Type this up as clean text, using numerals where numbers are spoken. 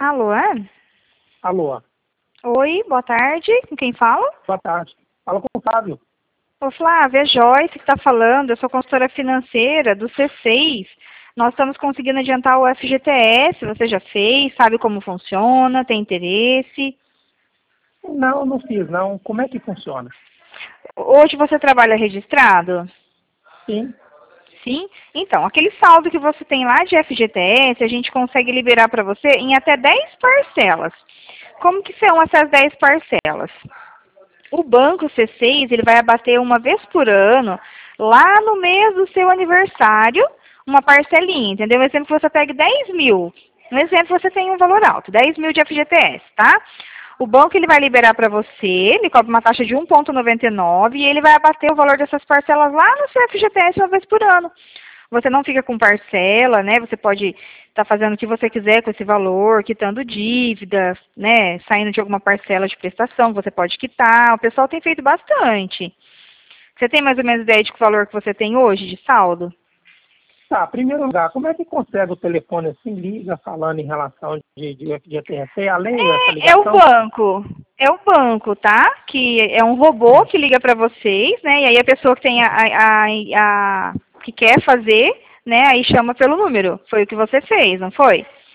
Alô? Alô, Oi, boa tarde. Com quem fala? boa tarde. Fala com o Fábio. Ô, Flávia, é Joyce que está falando. Eu sou consultora financeira do C6. Nós estamos conseguindo adiantar o FGTS. Você já fez? Sabe como funciona? Tem interesse? Não, não fiz, não. Como é que funciona? Hoje você trabalha registrado? Sim. Sim? Então, aquele saldo que você tem lá de FGTS, a gente consegue liberar para você em até 10 parcelas. Como que são essas 10 parcelas? O banco C6, ele vai abater uma vez por ano, lá no mês do seu aniversário, uma parcelinha, entendeu? Um exemplo, você pega 10 mil. Um exemplo, você tem um valor alto, 10 mil de FGTS, tá? O banco ele vai liberar para você, ele cobra uma taxa de 1,99 e ele vai abater o valor dessas parcelas lá no seu FGTS uma vez por ano. Você não fica com parcela, né? Você pode estar fazendo o que você quiser com esse valor, quitando dívidas, né? Saindo de alguma parcela de prestação, você pode quitar. O pessoal tem feito bastante. Você tem mais ou menos ideia de que valor que você tem hoje de saldo? Tá, em primeiro lugar, como é que consegue o telefone assim, liga falando em relação de FGTS? É além dessa É o ligação? banco. É o banco, tá? Que é um robô Sim. que liga para vocês, né? E aí a pessoa que tem que quer fazer, né? Aí chama pelo número. Foi o que você fez, não foi?